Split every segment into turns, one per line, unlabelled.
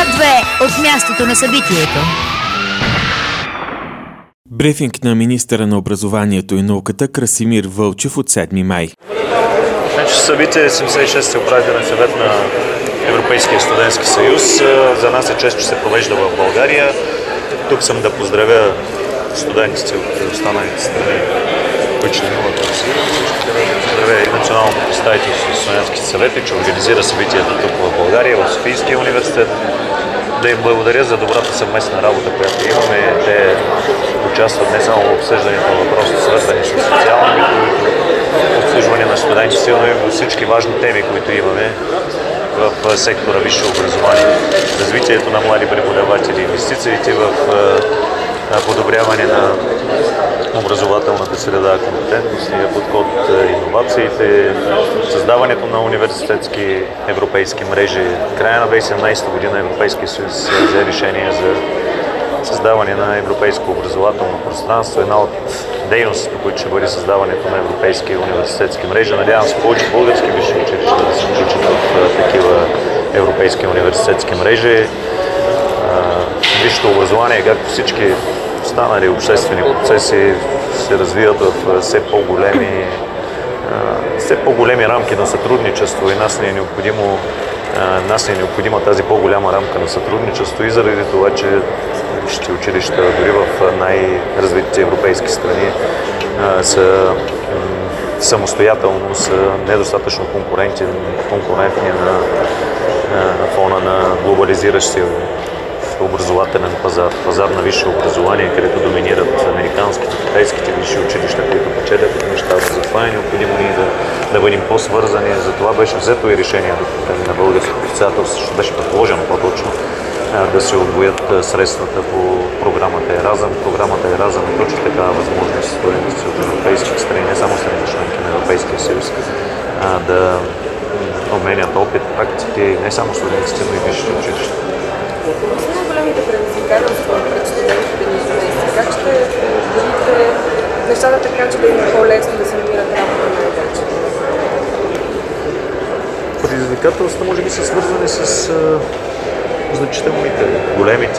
Свят 2 от мястото на събитието.
Брифинг на министъра на образованието и науката Красимир Вълчев от 7 май.
Събитие 76-ти управителен съвет на Европейския студентски съюз. За нас е чест, че се провежда в България. Тук съм да поздравя студентите от останалите страни, които членуват в съюз. Поздравя и националното представителство на студентските съвети, че организира събитието тук в България, в Софийския университет. Да им благодаря за добрата съвместна работа, която имаме. Те участват не само в обсъждането на въпроси, свързани с социални, обслужване на студентите, но и във всички важни теми, които имаме в сектора висше образование. Развитието на млади преподаватели, инвестициите в подобряване на образователната среда, компетентностния подход, иновациите, създаването на университетски европейски мрежи. В края на 2017 година Европейския съюз взе решение за създаване на европейско образователно пространство. Една от дейностите, които ще бъде създаването на европейски университетски мрежи. Надявам се повече български висши училища да се включат в такива европейски университетски мрежи. Висшето образование, както всички останали обществени процеси, се развиват в все по-големи рамки на сътрудничество и нас не е необходима тази по-голяма рамка на сътрудничество и заради това, че висшите училища дори в най-развитите европейски страни са самостоятелно, са недостатъчно конкурентни на фона на глобализиращия образователен пазар на висше образование, където доминират американските, китайските висши училища, които печелят от нещата. Затова е необходимо ние да бъдем по-свързани. Затова беше взето и решението на българското председателство, ще беше предложено по-точно да се отвоят средствата по програмата Еразъм. Програмата Еразъм е точно такава възможност студентите от европейските страни, не само страните членки на Европейския съюз, да обменят опит, практики, не само студентите, но и висшите училища.
Големите предизвикателства пред студентите ни днес. Как ще подобрите нещата така, че да им е по-лесно да се намират работа на вече?
Предизвикателствата може би са свързани с значителните, големите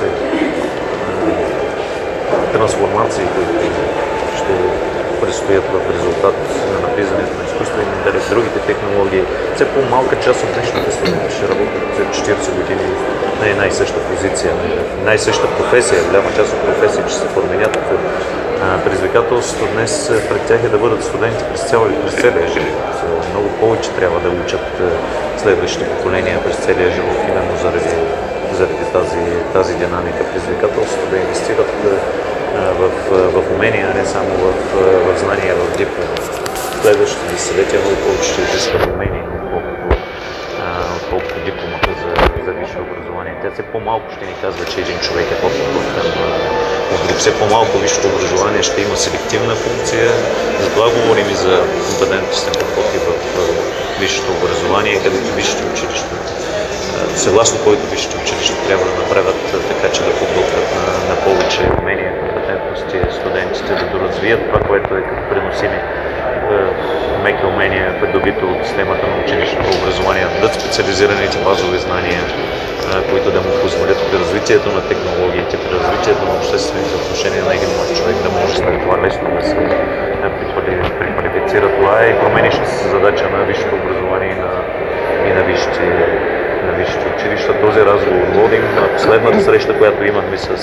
трансформации, които ще предстоят в резултат на навлизането на изкуствения интелект, другите технологии. Все по-малка част от днешните студенти ще работят след 40 години на една и съща позиция, на една и съща професия. Голяма част от професии ще се променят. Предизвикателството днес пред тях е да бъдат студенти през целия живот. Много повече трябва да учат следващите поколения през целия живот, именно заради тази динамика. Предизвикателството да инвестират в умения, не само в знания, в диплома. Следващите десетилетия много повече ще изискват умения, отколкото дипломата за висше образование. Тя все по-малко ще ни казва, че един човек е по-подготвен от друг. Все по-малко висшето образование ще има селективна функция. Затова говорим и за компетентностен подход и в висшето образование, където висшите училища, съгласно който висшите училища трябва да направят така, че да подготвят на повече умения, компетентности студентите, да доразвият това, което е като преносими меки умения, придобито от системата на училищното образование, да дадат специализираните базови знания, които да му позволят при развитието на технологиите, при развитието на обществените отношения на един млад човек да може след това лесно да се преквалифицира. Това е и променяща се задача на висшето образование и на висшите училища. Този разговор водим. На последната среща, която имахме с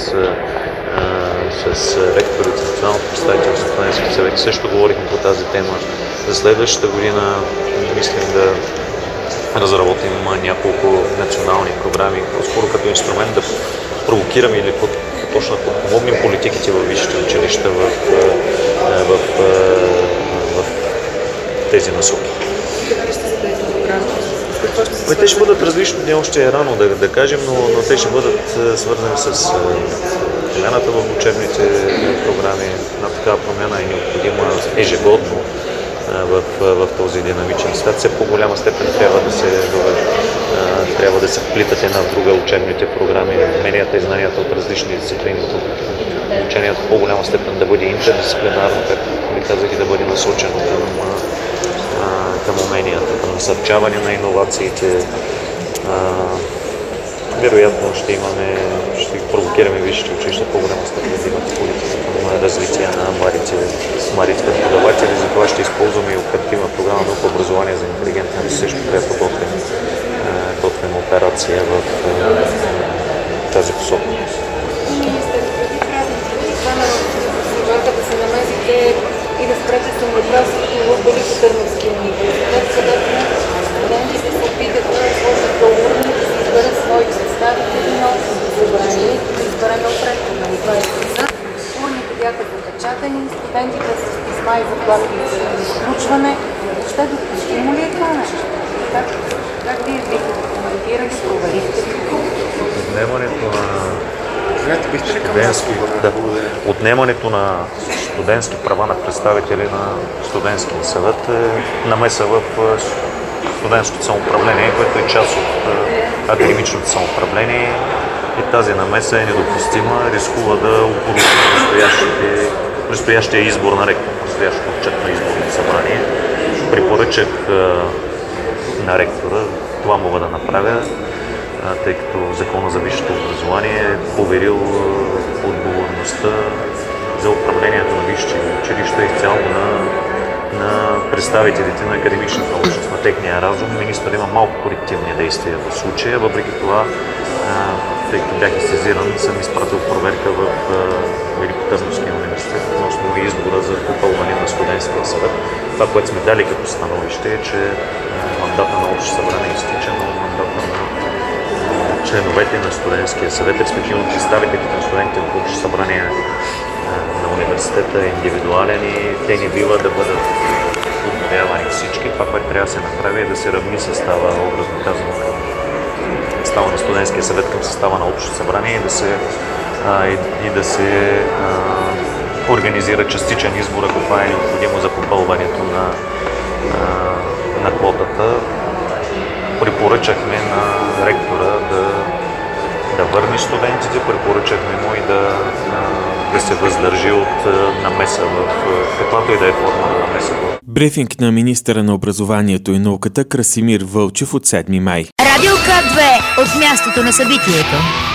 ректорите, националното представителство в студентските съвети, също говорихме по тази тема. За следващата година мислим да разработим няколко национални програми, по-скоро като инструмент да провокираме или точно да помогнем политиките във висшите училища в тези насоки. Те ще бъдат различни, не още е рано да кажем, но те ще бъдат свързани с промяната в учебните програми. Една такава промяна е необходима ежегодно в този динамичен свят. Все по-голяма степен трябва да се вплитат една в друга учебните програми, уменията и знанията от различни дисциплини. Обучението в по-голяма степен да бъде интердисциплинарно, както ви казах, и да бъде насочено към уменията, към насърчаване на иновациите, вероятно ще провокираме висшите училища в по-голяма степен да имат политика към развитие на младите преподаватели. Затова ще използваме и оперативна програма наука образование за интелигентен растеж, която готвим операция в тази посока.
Министър, преди празниците стана желанието да се намесите и да спрете самоуправството в Великотърновския университет, където студентите се опитаха да сложат урни, да се изберат свои представители на общото събрание, да избере нов ректор на университета. Урните бяха запечатани, студентите с писма и заплахи за изключване. Въобще допустимо ли е това нещо? Как вие бихте да коментирате, проверихте ли?
Отнемането на студентски права на представители на студентския съвет е намеса в студентското самоуправление, което е част от академичното самоуправление и тази намеса е недопустима, рискува да опорочи предстоящия избор на ректор, предстоящото отчетно изборно събрание. Препоръчах на ректора, това мога да направя, тъй като Закона за висшето образование е поверил отговорността за управлението на висшите училища изцяло на представителите на академичната общност, на техния разум. Министър има малко корективни действия в случая, въпреки това, тъй като бях сезиран, съм изпратил проверка в Великотърновския университет относно избора за попълване на студентския съвет. Това, което сме дали като становище е, че мандата на общото събрание изтича, но мандата на членовете на студентския съвет, респективно представителите на студентите в общото събрание на университета е индивидуален и те не бива да бъдат подновявани всички. Това, което трябва да се направи е да се равни състава, образно казано, към състава на студентския съвет към състава на общото събрание и да се организира частичен избор, ако това е необходимо за попълването на квотата. Препоръчахме на ректора да върне студентите, препоръчахме му и да се въздържи от намеса в каквато и да е форма на намеса.
Брифинг на министъра на образованието и науката Красимир Вълчев от 7 май.
Радио К2 от мястото на събитието.